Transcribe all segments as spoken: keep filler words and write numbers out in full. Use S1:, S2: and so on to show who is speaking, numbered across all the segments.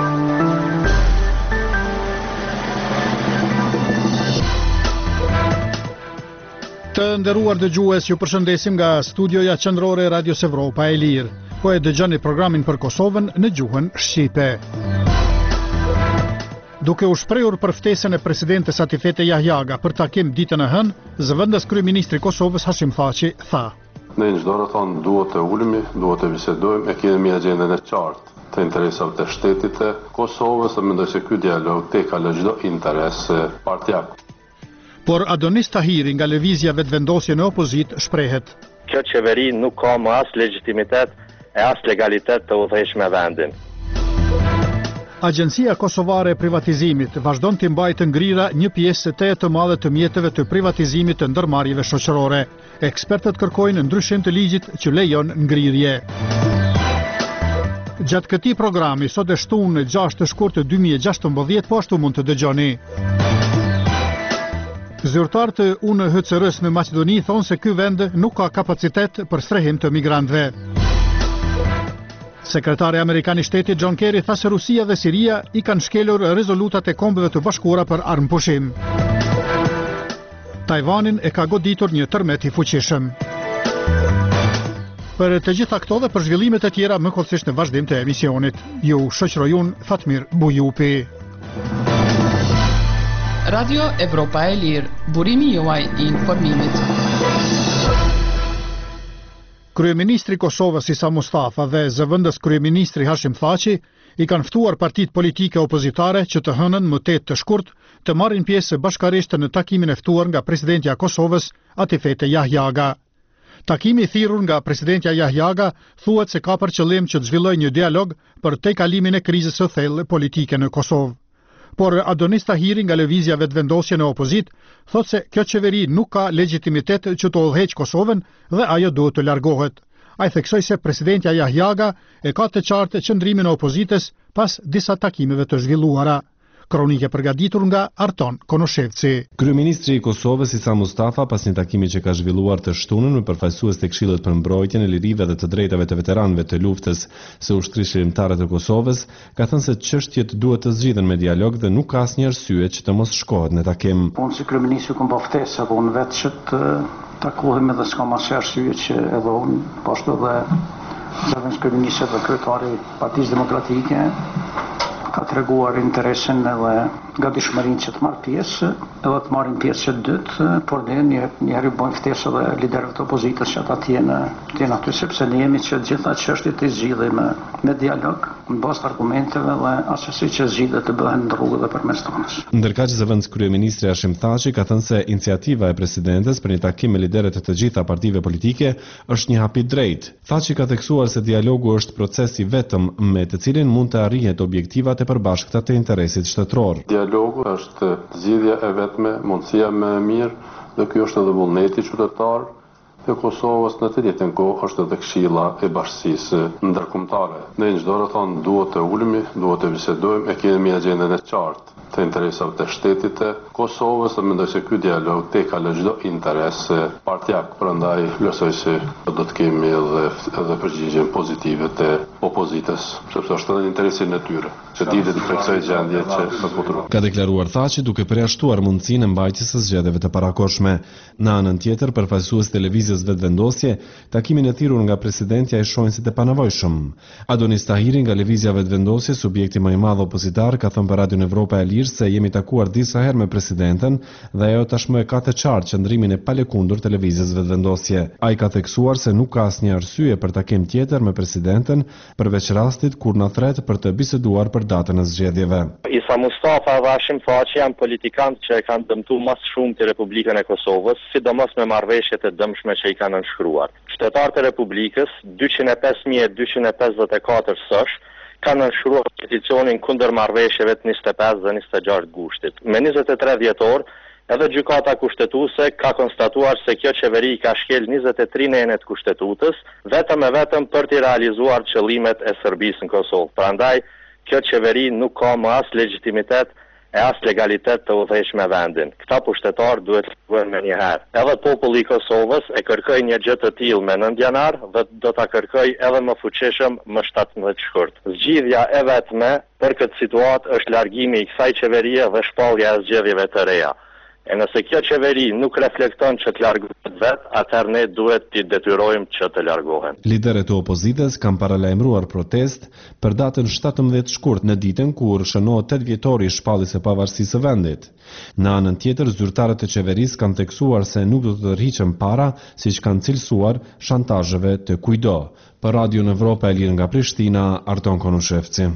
S1: Të nderuar dëgjues, ju përshëndesim nga studioja qendrore e Radios Evropa e Lirë. Po e dëgjoni programin për Kosovën në gjuhën shqipe. Duke u shprehur për ftesën e presidentes Atifete Jahjaga për takim ditën e hënë, zëvendës kryeministri i Kosovës Hashim Thaçi tha:
S2: Ne në çdo rrethon duhet të ulemi, duhet të bisedojmë e kemi agjendën e qartë të interesave të shtetit të Kosovës, dhe mendoj se ky dialog tek ka çdo interes partijak.
S1: Por Adonis Tahiri nga lëvizja vetëvendosje në opozit shprehet:
S3: Kjo qeveri nuk ka më as legitimitet e as legalitet të udhëheqë me vendin.
S1: Agjencia Kosovare e Privatizimit vazhdon të mbajë të ngrira një pjesë të e të madhe të mjeteve të privatizimit të ndërmarrjeve shoqërore. Ekspertët kërkojnë ndryshim të ligjit që lejon ngrirje. Gjatë këtij programi sot e shtunë gjashtë shkurt dy mijë e gjashtëmbëdhjetë, po ashtu mund të dëgjoni. Zyrtarë të U N H C R-s në Maqedoni thonë se ky vend nuk ka kapacitet për strehim të migrantëve. Sekretari Amerikan i Shtetit John Kerry tha se Rusia dhe Siria i kanë shkelur rezolutat e Kombeve të Bashkuara për armëpushim. Tajvanin e ka goditur një tërmet i fuqishëm. Për të gjitha këto dhe për zhvillimet e tjera më kollësisht në vazhdim të emisionit. Ju shoqëroj unë Fatmir Bujupi.
S4: Radio Evropa e Lirë, burimi juaj i informimit.
S1: Kryeministri i Kosovës Isa Mustafa dhe zëvendës kryeministri Hashim Thaçi i kanë ftuar partitë politike opozitare që të hënën më tetë të shkurt të marrin pjesë bashkërisht në takimin e ftuar nga presidentja e Kosovës Atifete Jahjaga. Takimi i thirrur nga presidentja Jahjaga thuhet se ka për qëllim që të zhvillojë një dialog për tejkalimin e krizës së thellë politike në Kosovë. Por Adonis Tahiri nga lëvizja vetëvendosje në opozit thotë se kjo qeveri nuk ka legjitimitet që të udhëheqë Kosovën dhe ajo duhet të largohet. Ai theksoi se presidentja Jahjaga e ka të qartë qëndrimin e opozitës pas disa takimeve të zhvilluara. Kronike përgatitur nga Arton Konoshevci.
S5: Kryeministri i Kosovës Isa Mustafa pas një takimi që ka zhvilluar të shtunën me përfaqësues të Këshillit për mbrojtjen e lirive dhe të drejtave të veteranëve të luftës së ushtrisë-shërimtare të Kosovës, ka thënë se çështjet duhet të zgjidhen me dialog dhe nuk ka asnjë arsye që të mos shkohet në takim.
S6: Unë si kryeministri kam pa ftesë apo unë vetë që të takohem edhe s'kam asnjë arsye që edhe unë, po ashtu edhe zëvendës kryeministri dhe kryetari i Partisë Demokratike ka të reguar interesin edhe nga dishmërin që të marrë pjesë, edhe të marrin pjesë që dytë, por ne një, njëherë bojnë ftesë edhe liderëve të opozitës që ata tjenë, tjenë aty, sepse ne jemi që gjitha çështjet të zgjidhim me, me dialog, në bazë të argumenteve dhe asesi që zgjidhet të bëhen në rrugë dhe përmes tonës.
S5: Ndërkaq zëvendës kryeministri Hashim Thaçi ka thënë se iniciativa e presidentes për një takim me liderët e të gjitha partive politike është një hap i drejtë. Thaçi ka theksuar se dialogu është proces i vetëm me të cilin mund të arrihet objektivat e përbashkëta të interesit shtetëror.
S2: Dialogu është zgjidhja e vetme, mundësia më e mirë, dhe ky është edhe vullneti qytetar të Kosovës, në të njëjtën kohë është edhe Këshilla e Bashkisë Ndërkombëtare. Ne në çdo rrethon duhet të ulemi, duhet të bisedojmë e kemi agjendën e qartë të interesave të shtetit të Kosovës, dhe mendoj se ky dialog tek ka çdo interes partijak, prandaj vlerësoj se do të kemi edhe edhe përgjigjen pozitive të opozitës, sepse është edhe interesin e tyre që ditë të theksoj gjendje që ka futur.
S5: Ka deklaruar Thaçi duke përjashtuar mundësinë e mbajtjes së zgjedhjeve të parakohshme. Në anën tjetër, përfaqësues televizijës vetëvendosje, takimin e thirrur nga presidentja e shohin si të panevojshëm. Adonis Tahiri nga lëvizja vetëvendosje, subjekti më i madh opozitar, ka thënë për Radion Evropa e Lirë se jemi takuar disa herë me presidenten dhe ajo tashmë e ka të qartë qëndrimin e palekundur të lëvizjes vetëvendosje. Ai ka theksuar se nuk ka asnjë arsye për takim tjetër me presidenten përveç rastit kur na thret për të biseduar për datën e zgjedhjeve.
S3: Isa Mustafa dhe Hashim Thaçi janë politikanë që e kanë dëmtuar më shumë të Republikën e Kosovës, sidomos me marrëveshjet e dëmshme që i kanë nënshkruar. Shtetarët e Republikës, dyqind e pesë mijë dyqind e pesëdhjetë e katër sosh, kanë nënshkruar peticionin kundër marrëveshjeve të njëzet e pesë dhe njëzet e gjashtë gushtit. Me njëzet e tre dhjetor, edhe gjykata kushtetuese ka konstatuar se kjo qeveri ka shkel njëzet e tre nenet kushtetutës, vetëm e vetëm për të realizuar qëllimet e Serbisë në Kosovë. Prandaj, kjo qeveri nuk ka më as legjitimitet e as legalitet të udhëheq me vendin. Këta pushtetarë duhet të bëhen me njëherë. Edhe populli i Kosovës e kërkoi një gjë të tillë me nëntë janar dhe do ta kërkoj edhe më fuqishëm më shtatëmbëdhjetë shkurt. Zgjidhja e vetme për këtë situatë është largimi i kësaj qeverie dhe shpallja e zgjedhjeve të reja. E nëse kjo qeveri nuk reflekton që të largohet vetë, atëherë ne duhet t'i detyrojmë që të largohen.
S5: Liderët e opozitës kanë paralajmëruar protest për datën shtatëmbëdhjetë shkurt në ditën kur shënohet tetë vjetori i shpalljes së pavarësisë së vendit. Në anën tjetër, zyrtarët e qeverisë kanë teksuar se nuk do të tërhiqen para, siç kanë cilësuar shantazheve të kujdo. Për Radio Evropa e lirë nga Prishtina, Arton Konushevci.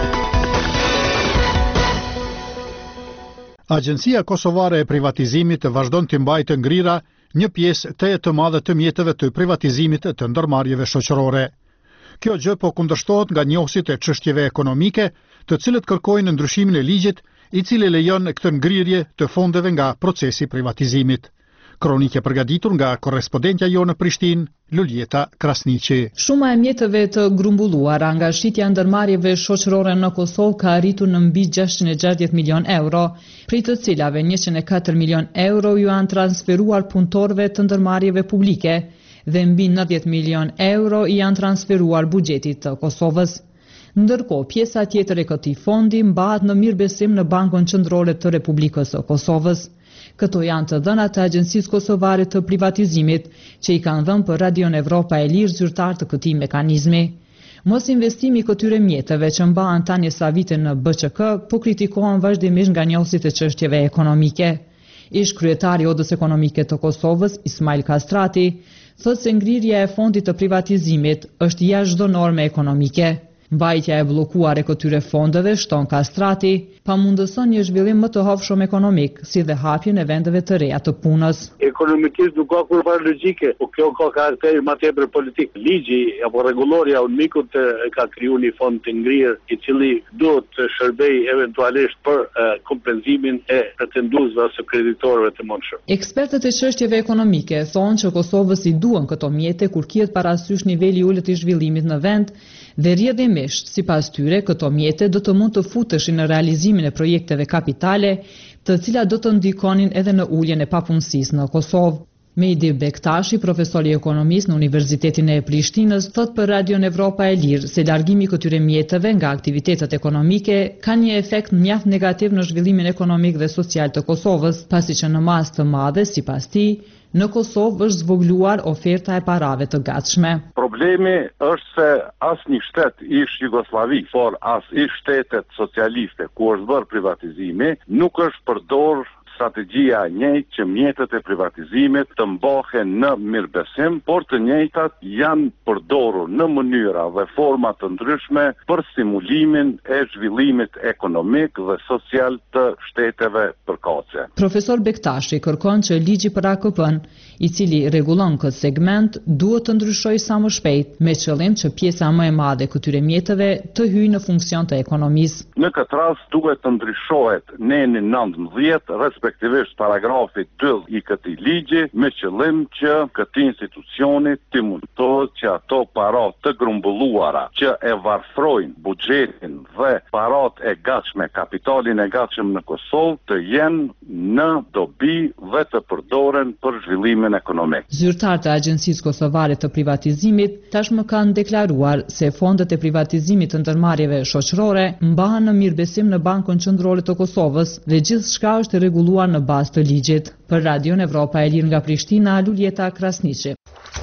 S1: Agjencia Kosovare e Privatizimit vazhdon të mbajtë ngrira një pjesë të e të madhe të mjeteve të privatizimit të ndërmarrjeve shoqërore. Kjo gjë po kundërshtohet nga njohësit e çështjeve ekonomike, të cilët kërkojnë ndryshimin e ligjit, i cili lejon këtë ngrirje të fondeve nga procesi privatizimit. Kronikë e përgatitur nga korrespondentja jo në Prishtinë, Luljeta Krasniqi.
S7: Shuma e mjeteve të grumbulluara nga shitja e ndërmarrjeve shoqërore në Kosovë ka arritur në mbi gjashtëqind e gjashtëdhjetë milion euro, prej të cilave njëqind e katër milion euro ju janë transferuar punëtorëve të ndërmarrjeve publike dhe mbi nëntëdhjetë milion euro i janë transferuar buxhetit të Kosovës. Ndërkohë, pjesa tjetër e këtij fondi mbahet në mirëbesim në Bankën Qendrore të Republikës së Kosovës. Këto janë të dhënat të Agjencisë Kosovare të Privatizimit, që i kanë dhënë për Radio Evropa e lirë zyrtar të këtij mekanizmi. Mos investimi i këtyre mjeteve që mbahen tani sa vite në B Q K po kritikohen vazhdimisht nga njohësit e çështjeve ekonomike. Ish kryetari i Odës Ekonomike të Kosovës, Ismail Kastrati, thotë se ngrirja e fondit të privatizimit është jashtë çdo norme ekonomike. Mbajtja e bllokuar e këtyre fondeve, shton Kastrati, pamundëson një zhvillim më të hapshëm ekonomik, si dhe hapjen e vendeve të reja të punës.
S8: Ekonomikisht nuk ka kurrë logjike, por kjo ka karakter më tepër politik. Ligji apo rregulloria unikut e ka krijuar një fond të ngrirë, i cili duhet të shërbejë eventualisht për uh, kompenzimin e pretenduesve ose kreditorëve të mëndshëm.
S7: Ekspertët e çështjeve ekonomike thonë që Kosovës i duan këto mjete kur kihet parasysh niveli i ulët i zhvillimit në vend dhe rrjedhimisht, sipas tyre, këto mjete do të mund të futeshin në realizimin e projekteve kapitale, të cilat do të ndikonin edhe në uljen e papunësisë në Kosovë. Mehdi Bektashi, profesor i ekonomisë në Universitetin e Prishtinës, thot për Radio Evropa e lirë se largimi i këtyre mjeteve nga aktivitetet ekonomike ka një efekt mjaft negativ në zhvillimin ekonomik dhe social të Kosovës, pasi që në masë të madhe, sipas tij, në Kosovë është zvogluar oferta e parave të gatshme.
S9: Problemi është se as një shtet ish Jugosllavi, por as ish shtetet socialiste ku është bërë privatizimi, nuk është përdor strategjia e njëjtë që mjetet e privatizimit të mbahen në mirëbesim, por të njëjtat janë përdorur në mënyra dhe forma të ndryshme për stimulimin e zhvillimit ekonomik dhe social të shteteve përkatëse.
S7: Profesor Bektashi kërkon që ligji për A K P-n, i cili rregullon këtë segment, duhet të ndryshojë sa më shpejt, me qëllim që pjesa më e madhe e këtyre mjeteve të hyjë në funksion të ekonomisë.
S9: Në këtë rast duhet të ndryshohet neni nëntëmbëdhjetë, respektivisht paragrafi dy i këtij ligji, me qëllim që këtij institucioni të mundohet që ato para të grumbulluara që e varfrojnë buxhetin dhe parat e gatshme, kapitalin e gatshëm në Kosovë të jenë në dobi dhe të përdoren për zhvillimin ekonomik.
S7: Zyrtarët e Agjencisë Kosovare të Privatizimit tashmë kanë deklaruar se fondet e privatizimit të ndërmarrjeve shoqërore mbahen në mirëbesim në Bankën Qendrore të Kosovës dhe gjithçka është rregulluar në bazë të ligjit. Për Radio Evropa e lirë nga Prishtina, Luljeta Krasniqi.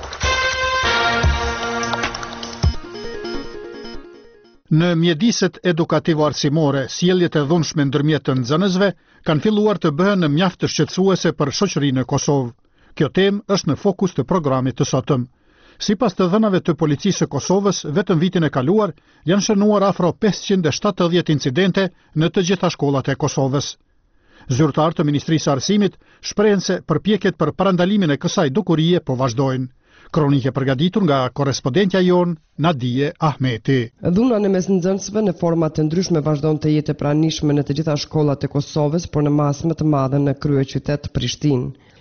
S1: Në mjediset edukativo-arsimore, sjelljet e dhunshme ndërmjet të nxënësve kanë filluar të bëhen mjaft të shqetësuese për shoqërinë e Kosovë. Kjo temë është në fokus të programit të sotëm. Sipas të dhënave të policisë së Kosovës, vetëm vitin e kaluar janë shënuar afro pesëqind e shtatëdhjetë incidente në të gjitha shkollat e Kosovës. Zyrtarët të Ministrisë së Arsimit shprehen se përpjekjet për parandalimin e kësaj dukurie po vazhdojnë. Kronikë përgatitur nga korrespondentja jon Nadije Ahmeti.
S10: Dhuna në mes nxënësve në forma të ndryshme vazhdon të jetë e pranishme në të gjitha shkollat e Kosovës, por në masë më të madhe në kryeqytet Prishtinë.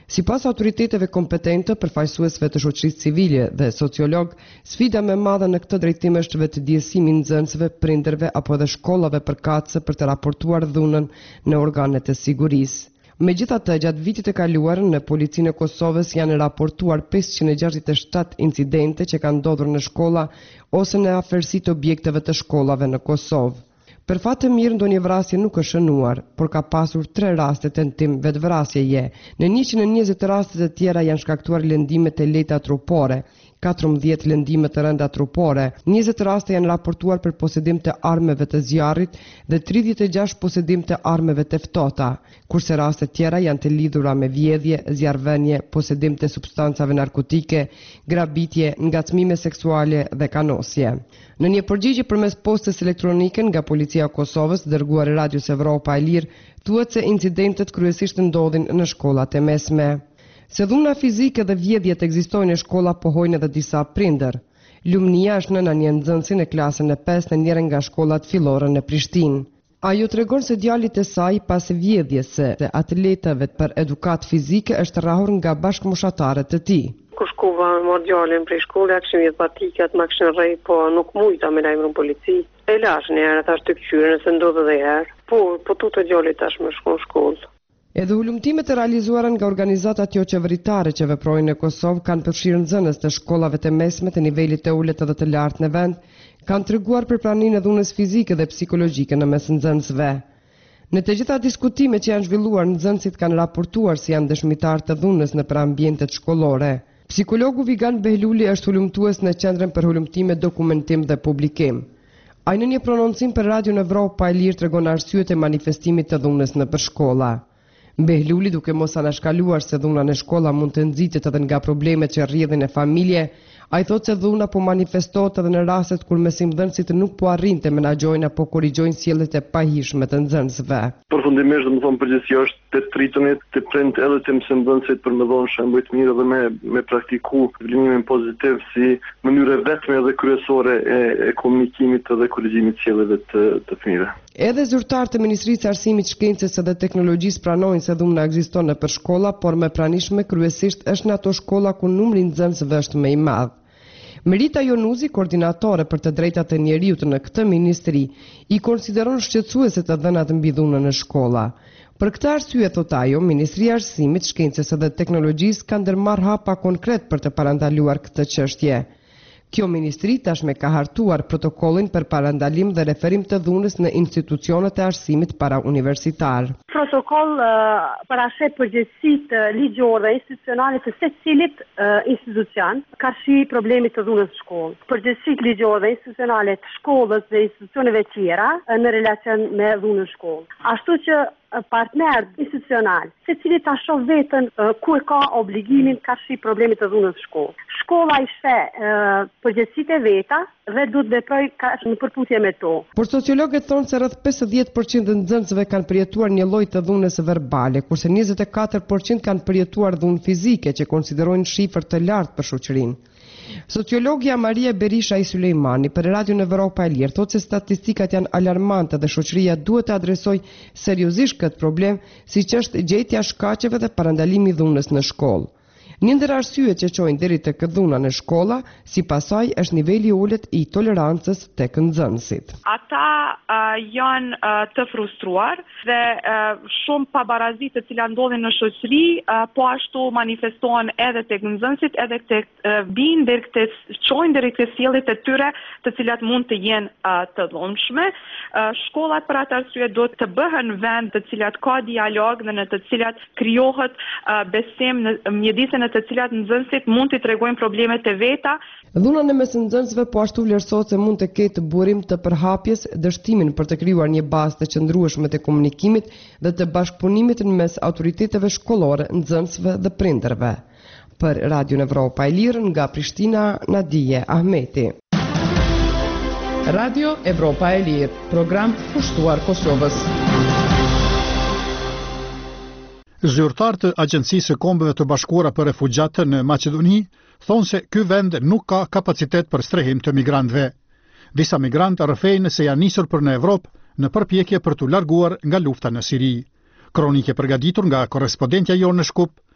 S10: Sipas autoriteteve kompetente, përfaqësuesve të shoqërisë civile dhe sociolog, sfida më e madhe në këtë drejtim është vetëdijësimi i nxënësve, prindërve apo edhe shkollave përkatëse për të raportuar dhunën në organet e sigurisë. Megjithatë, gjatë vitit të kaluar në Policinë e Kosovës janë raportuar pesëqind e gjashtëdhjetë e shtatë incidente që kanë ndodhur në shkolla ose në afërsi të objekteve të shkollave në Kosovë. Për fat të mirë, ndonjë vrasje nuk është shënuar, por ka pasur tre raste tentim vetvrasjeje. Në njëqind e njëzet raste të tjera janë shkaktuar lëndime të lehta trupore, katërmbëdhjetë lëndime të rënda trupore, njëzet raste janë raportuar për posedim të armeve të zjarrit dhe tridhjetë e gjashtë posedim të armeve të ftohta, kurse raste tjera janë të lidhura me vjedhje, zjarrvënie, posedim të substancave narkotike, grabitje, ngacmime seksuale dhe kanosje. Në një përgjigje përmes postës elektronike nga Policia e Kosovës dërguar Radios Evropa e Lirë, thuhet se incidentet kryesisht ndodhin në shkollat e mesme. Se dhuna fizike dhe vjedhjet ekzistojnë në shkolla, pohojnë edhe disa prindër. Lumnia është nëna një nxënësi në klasën e pesë në njërin nga shkollat fillore në Prishtinë. Ajo tregon se djalit e saj pas vjedhjes së atletëve për edukat fizike është rrahur nga bashkëmoshatarët e tij.
S11: Kur shkova më djalin prej shkolle, kishim jetë patikat, ma kishin rrej, po nuk mujta me lajmëron polici. E lash një herë, thash të këqyre nëse ndodhe dhe herë. Po, po tutë djalit tash me shkon shkollë.
S10: Edhe ulumtimet e realizuara nga organizatat jo qeveritare që veprojnë në Kosovë kanë përfshirë nxënës të shkollave të mesme të nivelit të ulët edhe të lartë në vend, kanë treguar për praninë e dhunës fizike dhe psikologjike në mes nxënësve. Në të gjitha diskutimet që janë zhvilluar, nxënësit kanë raportuar se janë dëshmitar të dhunës nëpër ambientet shkollore. Psikologu Vigan Behluli është ulumtues në Qendrën për Ulumtime, Dokumentim dhe Publikim. Ai në një prononcim për Radion Evropa e Lirë tregon arsyet e manifestimit të dhunës nëpër shkolla. Behluli, duke mos anashkaluar se dhuna në shkolla mund të nxitet edhe nga problemet që rrjedhin e familje, ai thotë se dhuna po manifestohet edhe në rastet kur mesimdhënësit nuk po arrin të menaxhojnë apo korrigjojnë sjelljet e pahishme të nxënësve.
S12: Përfundimisht, do të them përgjithësi është të tritonit të prind edhe të mësimdhënësit për më dhënë shembuj të mirë dhe me me praktiku zhvillimin pozitiv si mënyrë vetme dhe kryesore e, e komunikimit dhe korrigjimit të sjelljeve të, të fëmijëve.
S10: Edhe zyrtarët e Ministrisë së Arsimit, Shkencës dhe Teknologjisë pranojnë se dhuna ekziston nëpër shkolla, por më pranishme kryesisht është në ato shkolla ku numri i nxënësve është më i madh. Merita Jonuzi, koordinatore për të drejtat e njeriut në këtë ministri, i konsideron shqetësuese të dhënat mbi dhunën në shkolla. Për këtë arsye, thot ajo, Ministria e Arsimit, Shkencës dhe Teknologjisë ka ndërmarrë hapa konkret për të parandaluar këtë çështje. Kjo ministri tashme ka hartuar protokollin për parandalim dhe referim të dhunës në institucionet e arsimit parauniversitar.
S11: Protokoll uh, për ashe përgjegjësitë ligjore dhe institucionale të secilit uh, institucion karshi problemit të dhunës në shkollë. Përgjegjësitë ligjore dhe institucionale të shkollës dhe institucioneve tjera uh, në relacion me dhunën në shkollë. Ashtu që partner institucional, se cili ta shoh veten uh, ku e ka obligimin karshi problemit të dhunës në shkollë. Shkolla i sheh uh, përgjegjësitë e veta dhe duhet veprojë në përputhje me to.
S10: Por sociologët thonë se rreth pesëdhjetë përqind të nxënësve kanë përjetuar një lloj të dhunës verbale, kurse njëzet e katër përqind kanë përjetuar dhunë fizike, që konsiderojnë shifër të lartë për shoqërinë. Sociologja Maria Berisha i Sulejmani për Radion Evropa e Lirë thotë se statistikat janë alarmante dhe shoqëria duhet të adresojë seriozisht këtë problem, siç është gjetja e shkaqeve dhe parandalimi i dhunës në shkollë. Një ndër arsyet që çojnë deri tek dhuna në shkolla, sipas saj, është niveli i ulët i tolerancës tek nxënësit.
S13: Ata uh, janë uh, të frustruar dhe uh, shumë pabarazi të cilat ndodhin në shoqëri, uh, po ashtu manifestohen edhe tek nxënësit, edhe tek uh, bin deri tek çojnë deri tek sjelljet e tyre, të cilat mund të jenë uh, të dhunshme. Uh, shkollat për atë arsye duhet të bëhen vend të cilat ka dialog dhe në të cilat krijohet uh, besim në mjedisin të cilat nxënësit mund të tregojnë problemet e veta.
S10: Dhuna në mes nxënësve po ashtu vlerësohet se mund të ketë burim të përhapjes, dështimin për të krijuar një bazë të qëndrueshme të komunikimit dhe të bashkëpunimit në mes autoriteteve shkollore, nxënësve dhe prindërve. Për Radion Evropa e Lirë nga Prishtina, Nadije Ahmeti.
S4: Radio Evropa e Lirë, program kushtuar Kosovës.
S1: Zyrtarët e Agjencisë së Kombeve të Bashkuara për Refugjatë në Maqedoni thonë se ky vend nuk ka kapacitet për strehim të migrantëve. Disa migrantë rrëfejnë se janë nisur për në Evropë në përpjekje për t'u larguar nga lufta në Siri. Kronike përgatitur nga korrespondentja jonë në Shkup,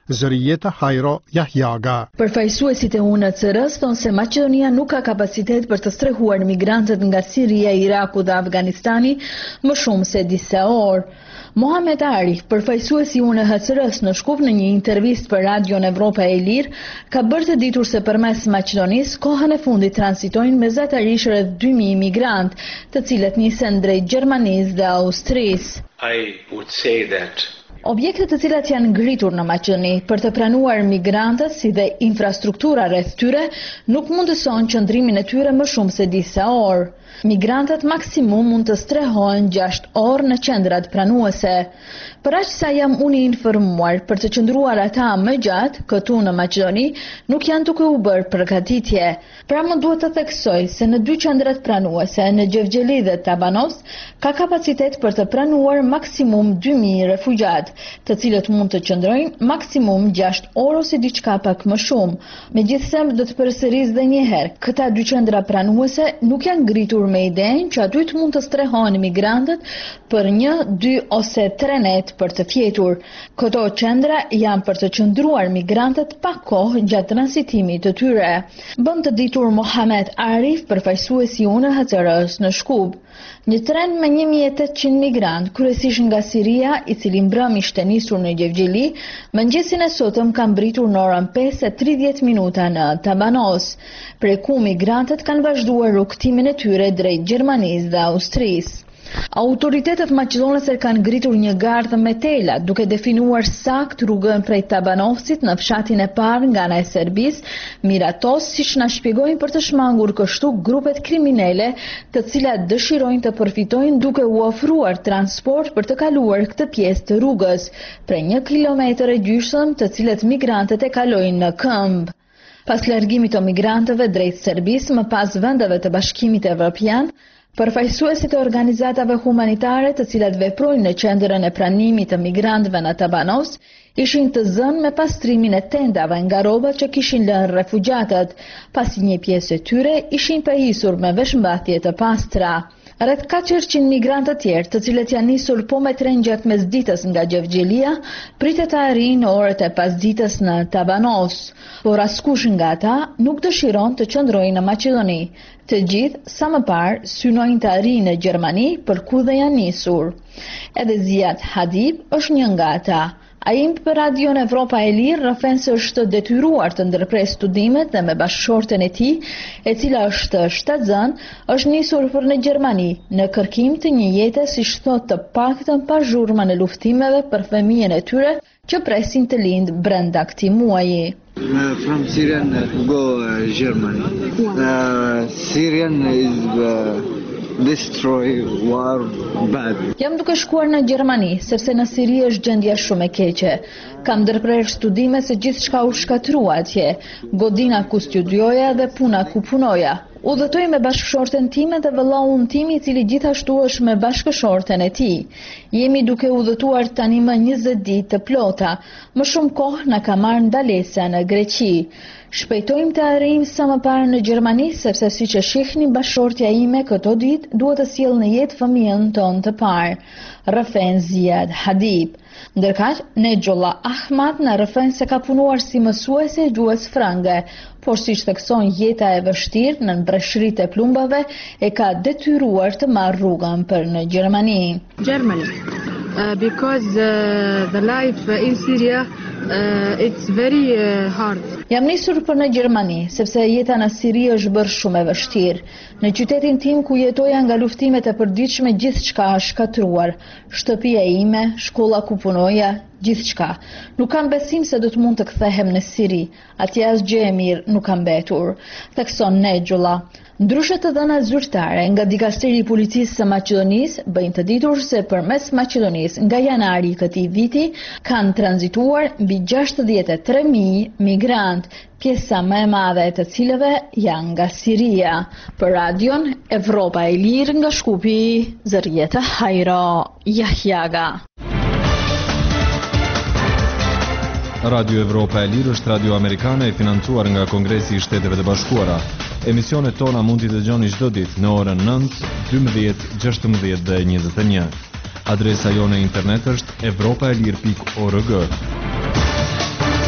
S1: Zërijeta Hajro Jahjaga.
S14: Përfaqësuesit e U N H C R-s thonë se Maqedonia nuk ka kapacitet për të strehuar migrantët nga Siria, Iraku dhe Afganistani më shumë se disa orë. Mohamed Arif, përfaqësuesi i U N H C R-s në Shkup, në një intervistë për Radion Evropa e Lirë, ka bërë të ditur se përmes Maqedonisë kohën e fundit transitojnë mesatarisht rreth dy mijë migrantë, të cilët nisen drejt Gjermanisë dhe Austrisë.
S15: I would say that
S14: Objektet të cilat janë ngritur në Maqedoni për të pranuar migrantët, si dhe infrastruktura rreth tyre, nuk mundëson qëndrimin e tyre më shumë se disa orë. Migrantët maksimum mund të strehohen gjashtë orë në qendrat pranuese. Për aq sa jam unë i informuar, për të qëndruar ata më gjatë këtu në Maqedoni, nuk janë duke u bërë përgatitje. Pra më duhet të theksoj se në dy qendrat pranuese, në Gjevgjeli dhe Tabanovs, ka kapacitet për të pranuar maksimum dy mijë refugjat, të cilët mund të qëndrojnë maksimum gjashtë orë ose diçka pak më shumë. Megjithëse do të përsëris edhe një herë, këta dy qendra pranuese nuk janë ngritur me idenë që aty të mund të strehohen migrantët për një, dy ose tre net për të fjetur. Këto qendra janë për të qëndruar migrantët pa kohë gjatë transitimit të tyre. Bën të ditur Mohamed Arif, përfaqësuesi i U N H C R-s në Shkup. Një tren me një mijë e tetëqind migrant, kryesisht nga Siria, i cili mbrëm ishte nisur në Gjevgjeli, mëngjesin e sotëm ka mbritur në orën pesë e tridhjetë minuta në Tabanos, prej ku migrantët kanë vazhduar rrugtimin e tyre drejt Gjermanisë dhe Austrisë. Autoritetet maqedonese kanë ngritur një gardh me tela, duke definuar sakt rrugën prej Tabanovsit në fshatin e parë nga ana e Serbisë, Miratos, siç na shpjegojnë për të shmangur kështu grupet kriminale, të cilat dëshirojnë të përfitojnë duke u ofruar transport për të kaluar këtë pjesë të rrugës, prej një kilometër e gjysmë, të cilët migrantët e kalojnë në këmbë. Pas largimit të migrantëve drejt Serbisë, më pas vendeve të Bashkimit Evropian, përfaqësuesit e organizatave humanitare të cilat veprojnë në qendrën e pranimit të migrantëve në Tabanovs ishin të zënë me pastrimin e tendave nga rrobat që kishin lënë refugjatët, pasi një pjesë e tyre ishin pehisur me veshmbathje të pastra. Rreth katëqind migrantë të tjerë, të cilët janë nisur po me tren gjatë mesditës nga Gjevgjelia, pritet të arrijnë në orët e pasdites në Tabanovs, por askush nga ata nuk dëshiron të qëndrojnë në Maqedoni. Të gjithë, sa më parë, synojnë të arrijnë në Gjermani, për ku dhe janë nisur. Edhe Ziad Hadib është një nga ata. Ai për Radion Evropa e Lirë rrëfen se është detyruar të ndërpres studimet dhe me bashkëshorten e tij, e cila është shtatzën, është nisur për në Gjermani, në kërkim të një jete si thot të paktën pa zhurmën e luftimeve për fëmijën e tyre që presin të lindë brenda këtij muaji.
S16: Uh, from Syrian uh, to go uh, Germany. Uh, Syrian is uh, destroy war bad.
S14: Jam duke shkuar në Gjermani, sepse në Siri është gjendja shumë e keqe. Kam ndërprer studime se gjithçka u shkatrua atje, godina ku studioja dhe puna ku punoja. Udhëtoj me bashkëshorten time dhe vëllaun tim i cili gjithashtu është me bashkëshorten e tij. Jemi duke udhëtuar tani më njëzet ditë të plota. Më shumë kohë na ka marrë ndalesa në Greqi. Shpejtojmë të arrijmë sa më parë në Gjermani, sepse siç e shihni bashkëshortja ime këto ditë duhet të sjellë në jetë fëmijën tonë të parë. Rrëfen Ziad Hadib. Ndërkaq, Nexholla Ahmat në rrëfen se ka punuar si mësuese gjuhës frange, por siç thekson jeta e vështirë në breshëritë e plumbave e ka detyruar të marrë rrugën për në Gjermani.
S17: Germany, uh, because uh, the life in Syria uh, it's very uh, hard.
S14: Jam nisur për në Gjermani, sepse jeta në Siri është bërë shumë e vështirë. Në qytetin tim ku jetoja nga luftimet e përditshme gjithçka është shkatruar. Shtëpia ime, shkolla ku punoja, gjithçka. Nuk kam besim se do të mund të kthehem në Siri. Atje asgjë e mirë nuk ka mbetur. Thekson Nexholla. Ndryshe të dhëna zyrtare nga Dikasteri i Policisë së Maqedonisë bëjnë të ditur se përmes Maqedonisë nga janari i këtij viti kanë tranzituar mbi gjashtëdhjetë e tre mijë migrant, pjesa më e madhe e të cilëve janë nga Siria. Për Radion Evropa e Lirë nga Shkupi, Zërijeta Hajro Jahjaga.
S5: Radio Evropa e Lirë është radio amerikane e financuar nga Kongresi i Shteteve të Bashkuara. Emisionet tona mund t'i dëgjoni çdo ditë në orën nëntë, dymbëdhjetë, gjashtëmbëdhjetë dhe njëzet e një. Adresa jone internet është evropaelir pikë org.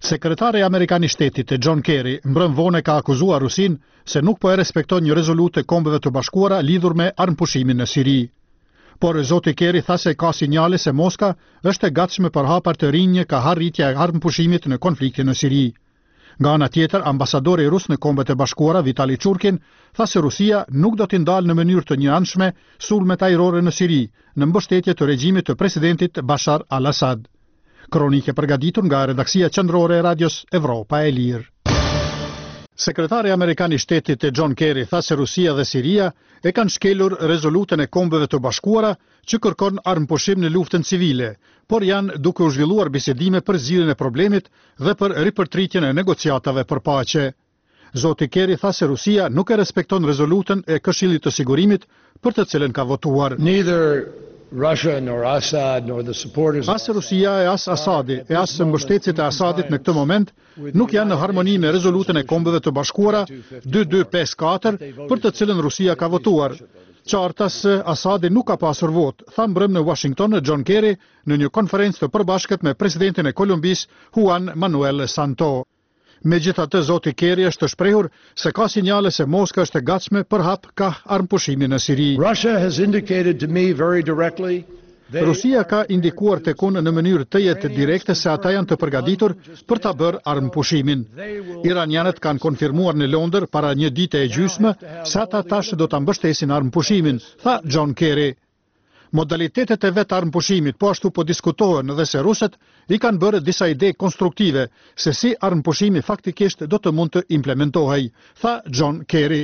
S1: Sekretari Amerikan i Shtetit John Kerry mbrëm vonë ka akuzuar Rusin se nuk po e respekton një rezolutë e Kombeve të Bashkuara lidhur me armëpushimin në Siri. Por zoti Kerry tha se ka sinjale se Moska është e gatshme për hapar të rinj ka harritja e armëpushimit në konfliktin në Siri. Nga ana tjetër, ambasadori rus në Kombet e Bashkuara Vitali Churkin tha se Rusia nuk do t'i ndalë në mënyrë të njëanshme sulmet ajrore në Siri, në mbështetje të regjimit të presidentit Bashar al-Assad. Kronike përgatitur nga redaksia qendrore e Radios Evropa e Lirë. Sekretari Amerikan i Shtetit John Kerry tha se Rusia dhe Siria e kanë shkelur rezolutën e Kombeve të Bashkuara që kërkon armëpushim në luftën civile, por janë duke u zhvilluar bisedime për zgjidhjen e problemit dhe për ripërtritjen e negociatave për paqe. Zoti Kerry tha se Rusia nuk e respekton rezolutën e Këshillit të Sigurimit për të cilën ka votuar.
S18: Neither Russia nor Assad nor the supporters
S1: As Rusia e as Asadi e as mbështetësit e Asadit në këtë moment nuk janë në harmoni me rezolutën e Kombeve të Bashkuara dy dy pesë katër për të cilën Rusia ka votuar. Qartas Asadi nuk ka pasur vot, tha mbrëm në Washington John Kerry në një konferencë të përbashkët me presidentin e Kolumbisë Juan Manuel Santos. Megjithatë, zoti Kerry është shprehur se ka sinjale se Moska është e gatshme për hap ka armëpushimin në Siri.
S18: Russia has indicated to me very directly
S1: Rusia ka indikuar tek unë në mënyrë të jetë direkte se ata janë të përgatitur për ta bërë armëpushimin. Iranianët kanë konfirmuar në Londër para një dite e gjysmë se ata tash do ta mbështesin armëpushimin, tha John Kerry. Modalitetet e vetë armëpushimit po ashtu po diskutohen dhe se rusët i kanë bërë disa ide konstruktive se si armëpushimi faktikisht do të mund të implementohej, tha John Kerry.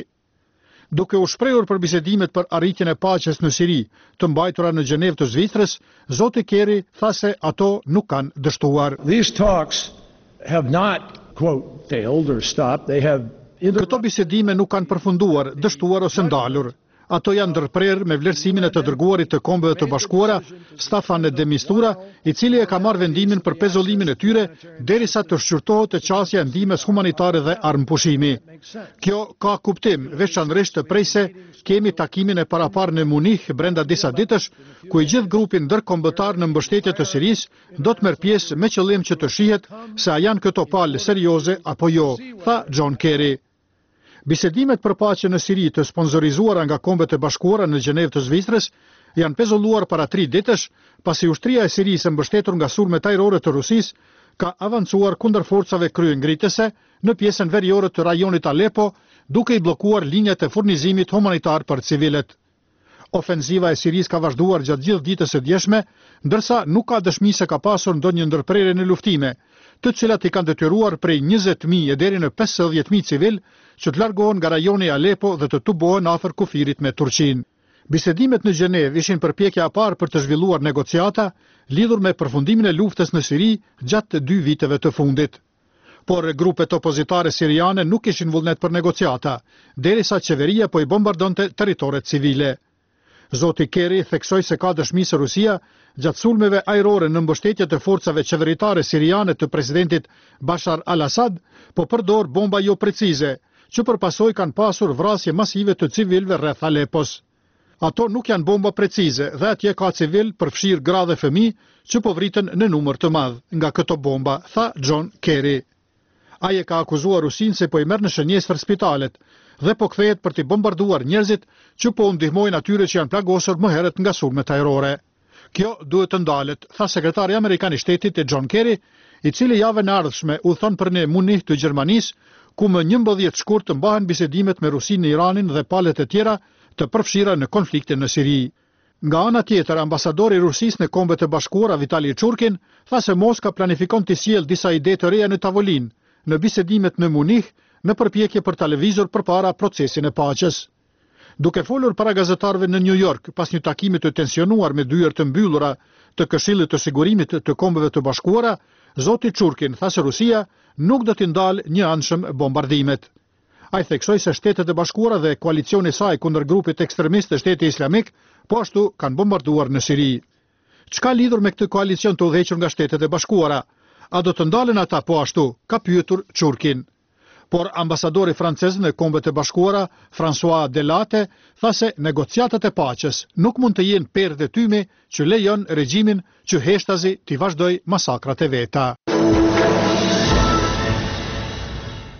S1: Duke u shprehur për bisedimet për arritjen e paqes në Siri, të mbajtura në Gjenevë të Zvicrës, zoti Kerry tha se ato nuk kanë dështuar.
S18: These talks have not, quote, failed or stopped. They have
S1: Këto bisedime nuk kanë përfunduar, dështuar ose ndalur. Ato janë ndërprerë me vlerësimin e të dërguarit të Kombeve të Bashkuara, Staffan de Mistura, i cili e ka marrë vendimin për pezullimin e tyre derisa të shqyrtohet e qasja e ndihmës humanitare dhe armëpushimi. Kjo ka kuptim, veçanërisht prej se kemi takimin e parapar në Munich brenda disa ditësh, ku i gjithë grupin ndërkombëtar në mbështetje të Sirisë do të merr pjesë me qëllim që të shihet se a janë këto palë serioze apo jo, tha John Kerry. Bisedimet për paqe në Siri të sponsorizuara nga Kombet e Bashkuara në Gjenevë të Zvicrës janë pezulluar para tri ditësh, pasi ushtria e Sirisë mbështetur nga sulmet ajrore të Rusisë ka avancuar kundër forcave kryengritëse në pjesën veriore të rajonit Aleppo, duke i bllokuar linjat e furnizimit humanitar për civilët. Ofenziva e Sirisë ka vazhduar gjatë gjithë ditës së djeshme, ndërsa nuk ka dëshmi se ka pasur ndonjë ndërprerje në luftime, të cilat i kanë detyruar prej njëzet mijë deri në pesëdhjetë mijë civil që të largohen nga rajoni Aleppo dhe të tubohen afër kufirit me Turqinë. Bisedimet në Gjenevë ishin përpjekja e parë për të zhvilluar negociata lidhur me përfundimin e luftës në Siri gjatë dy viteve të fundit. Por grupet opozitare siriane nuk ishin vullnet për negociata, derisa qeveria po i bombardonte territoret civile. Zoti Kerry theksoi se ka dëshmi se Rusia, gjatë sulmeve ajrore në mbështetje të forcave qeveritare siriane të presidentit Bashar al-Assad, po përdor bomba jo precize, që për pasojë kanë pasur vrasje masive të civilëve rreth Aleppos. Ato nuk janë bomba precize dhe atje ka civil, përfshirë gra dhe fëmijë, që po vriten në numër të madh nga këto bomba, tha John Kerry. Ai e ka akuzuar Rusinë se po i merr në shënjestër spitalet dhe po kthehet për të bombarduar njerëzit që po u ndihmojnë atyre që janë plagosur më herët nga sulmet ajrore. Kjo duhet të ndalet, tha sekretari Amerikan i Shtetit John Kerry, i cili javën e ardhshme u thon për në Munich të Gjermanisë, ku më njëmbëdhjetë shkurt të mbahen bisedimet me Rusinë, Iranin dhe palët e tjera të përfshira në konfliktin në Siri. Nga ana tjetër, ambasadori i Rusisë në Kombet e Bashkuara Vitali Churkin tha se Moska planifikon të sjellë disa ide të reja në tavolinë në bisedimet në Munich në përpjekje për ta lëvizur përpara procesin e paqes. Duke folur para gazetarëve në New York pas një takimi të tensionuar me dyert të mbyllura të Këshillit të Sigurimit të Kombeve të Bashkuara, zoti Churkin tha se Rusia nuk do të ndalë një anshëm bombardimet. Ai theksoi se Shtetet e Bashkuara dhe koalicioni i saj kundër grupit ekstremist të Shtetit Islamik po ashtu kanë bombarduar në Siri. Çka lidhur me këtë koalicion të udhëhequr nga Shtetet e Bashkuara? A do të ndalen ata po ashtu? Ka pyetur Churkin. Por ambasadori francez në Kombet e Bashkuara, François Delate, tha se negociatat e paqes nuk mund të jenë perë detymi që lejon regjimin që heshtazi t'i vazhdoj masakrat e veta.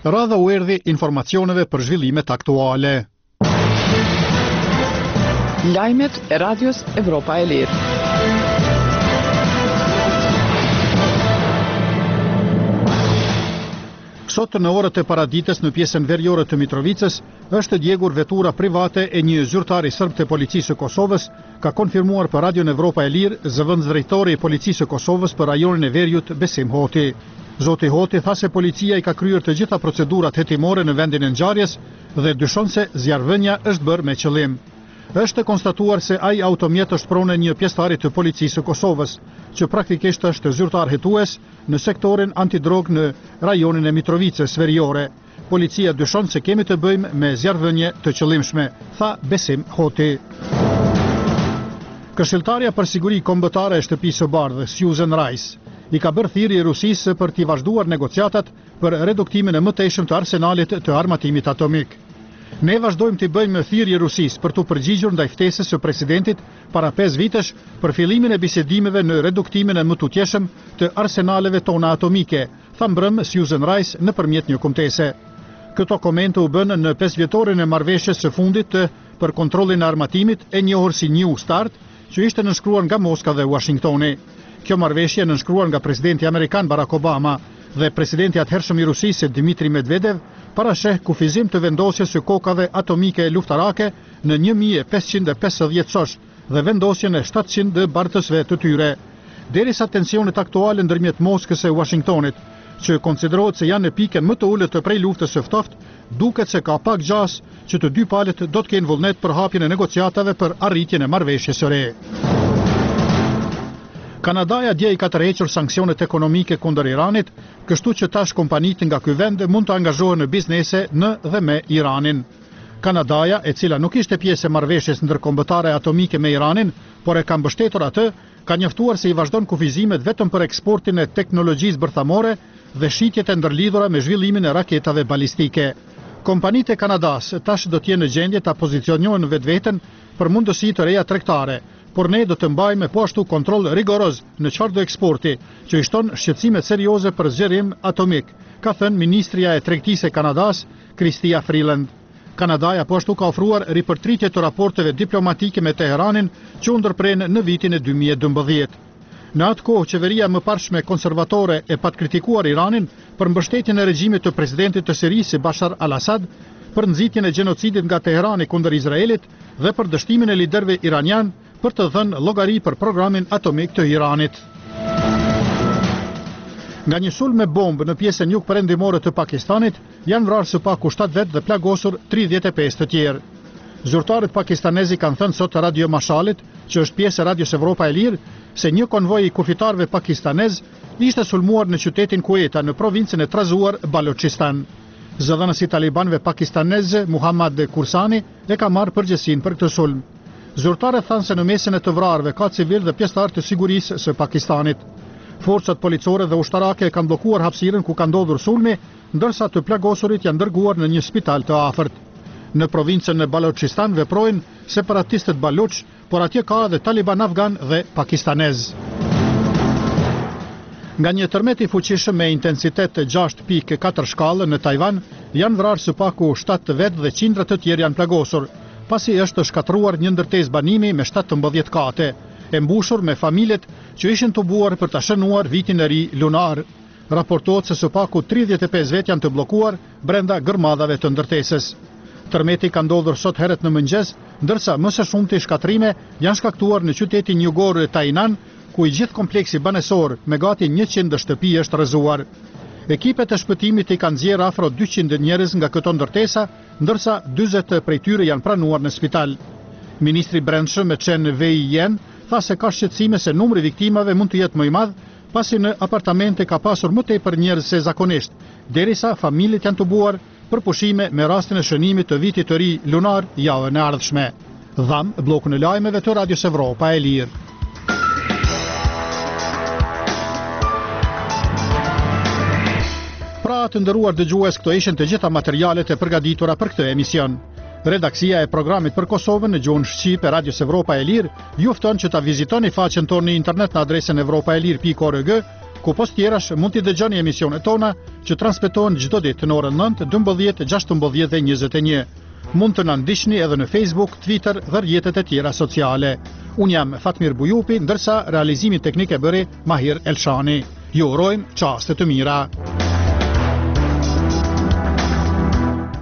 S1: Radha u erdhi informacioneve për zhvillimet aktuale.
S4: Lajmet e Radios Evropa e Lirë.
S1: Sot në orët e paradites në pjesën veriore të Mitrovicës është djegur vetura private e një zyrtari sërb të policisë së Kosovës, ka konfirmuar për Radion Evropa e Lirë zëvendësdrejtori i policisë së Kosovës për rajonin e Veriut Besim Hoti. Zoti Hoti tha se policia i ka kryer të gjitha procedurat hetimore në vendin e ngjarjes dhe dyshon se zjarrvënia është bërë me qëllim. Është konstatuar se ai automjet është pronë një pjesëtari të policisë së Kosovës, që praktikisht është zyrtar hetues në sektorin antidrog në rajonin e Mitrovicës veriore. Policia dyshon se kemi të bëjmë me zjarrvënie të qëllimshme, tha Besim Hoti. Këshilltarja për siguri kombëtare e Shtëpisë së Bardhë, Susan Rice, i ka bërë thirrje Rusisë për t'i vazhduar negociatat për reduktimin e mëtejshëm të arsenalit të armatimit atomik. Ne vazhdojmë t'i bëjmë thirrje Rusisë për t'u përgjigjur ndaj ftesës së presidentit para pesë vitesh për fillimin e bisedimeve në reduktimin e mëtutjeshëm të arsenaleve tona atomike, tha mbrëm Susan Rice nëpërmjet një kumtese. Këto komente u bën në pesëvjetorin e marrëveshjes së fundit të për kontrollin e armatimit e njohur si New Start, që ishte nënshkruar nga Moska dhe Washingtoni. Kjo marrëveshje nënshkruar nga presidenti amerikan Barack Obama dhe presidenti atëhershëm i Rusisë Dmitri Medvedev parasheh kufizim të vendosjes së kokave atomike luftarake në një mijë e pesëqind e pesëdhjetë cosh dhe vendosjen e shtatëqind bartësve të tyre. Derisa tensionet aktuale ndërmjet Moskës e Washingtonit, që konsiderohet se janë në pikën më të ulët të prej luftës së ftoftë, duket se ka pak gjas që të dy palët do të kenë vullnet për hapjen e negociatave për arritjen e marrëveshjes së re. Kanadaja dje i ka tërhequr sanksionet ekonomike kundër Iranit, kështu që tash kompanitë nga ky vend mund të angazhohen në biznese në dhe me Iranin. Kanadaja, e cila nuk ishte pjesë e marrëveshjes ndërkombëtare atomike me Iranin, por e ka mbështetur atë, ka njoftuar se i vazhdon kufizimet vetëm për eksportin e teknologjisë bërthamore dhe shitjet e ndërlidhura me zhvillimin e raketave balistike. Kompanitë e Kanadas tash do të jenë në gjendje ta pozicionohen vetveten për mundësi të reja tregtare, por ne do të mbajmë po ashtu kontroll rigoroz në çfarë do eksporti, që i shton shqetësime serioze për zgjerim atomik, ka thënë ministria e tregtisë e Kanadas, Chrystia Freeland. Kanadaja po ashtu ka ofruar ripërtritje të raporteve diplomatike me Teheranin që u ndërpren në vitin e dy mijë e dymbëdhjetë. Në atë kohë, qeveria më parshme konservatore e pat kritikuar Iranin për mbështetjen e regjimit të presidentit të Sirisë Bashar al-Assad, për nxitjen e gjenocidit nga Teherani kundër Izraelit dhe për dështimin e liderëve iranian për të dhënë llogari për programin atomik të Iranit. Nga një sulm me bombë në pjesën jugperëndimore të Pakistanit, janë vrarë së paku shtatë vetë dhe plagosur tridhjetë e pesë të tjerë. Zyrtarët pakistanezi kanë thënë sot Radio Mashalit, që është pjesë e Radios Evropa e Lirë, se një konvoj i kufitarëve pakistanez ishte sulmuar në qytetin Quetta në provincën e trazuar Balochistan. Zëdhënësi talibanëve pakistaneze Muhammad Kursani e ka marrë përgjegjësinë për këtë sulm. Zyrtarët thanë se në mesin e të vrarëve ka civil dhe pjesëtar të sigurisë së Pakistanit. Forcat policore dhe ushtarake kanë bllokuar hapësirën ku ka ndodhur sulmi, ndërsa të plagosurit janë dërguar në një spital të afërt. Në provincën e Balochistan veprojnë separatistët Baloch, por atje ka edhe taliban afgan dhe pakistanez. Nga një tërmet i fuqishëm me intensitet gjashtë pikë katër shkallë në Tajvan, janë vrarë së paku shtatë vetë dhe qindra të tjerë janë plagosur, pasi është shkatruar një ndërtesë banimi me shtatëmbëdhjetë kate, e mbushur me familjet që ishin tubuar për të shënuar vitin e ri lunar. Raportohet se së paku tridhjetë e pesë vetë janë të bllokuar brenda gërmadhave të ndërtesës. Tërmeti ka ndodhur sot herët në mëngjes, ndërsa më së shumti shkatrime janë shkaktuar në qytetin jugor Tainan, ku i gjithë kompleksi banesor me gati njëqind shtëpi është rrëzuar. Ekipet e shpëtimit i kanë nxjerrë afro dyqind njerëz nga këto ndërtesa, ndërsa dyzet prej tyre janë pranuar në spital. Ministri i Brendshëm Chen Wei-yen tha se ka shqetësime se numri i viktimave mund të jetë më i madh, pasi në apartamente ka pasur më tepër njerëz se zakonisht, derisa familjet janë tubuar për pushime me rastin e shënimit të vitit të ri lunar javën e ardhshme. Dham bllokun e lajmeve të Radios Evropa e Lirë. Pra të nderuar dëgjues, këto ishin të gjitha materialet e përgatitura për këtë emision. Redaksia e programit për Kosovën në gjuhën shqipe Radios Evropa e Lirë ju fton që ta vizitoni faqen tonë në internet në adresën evropaelir pikë org Ku post tjerash mund t'i dëgjoni emisionet tona që transmetohen çdo ditë në orën nëntë, dymbëdhjetë, gjashtëmbëdhjetë dhe njëzet e një. Mund të na ndiqni edhe në Facebook, Twitter dhe rrjetet e tjera sociale. Unë jam Fatmir Bujupi, ndërsa realizimin teknik e bëri Mahir Elshani. Ju urojmë çaste të mira.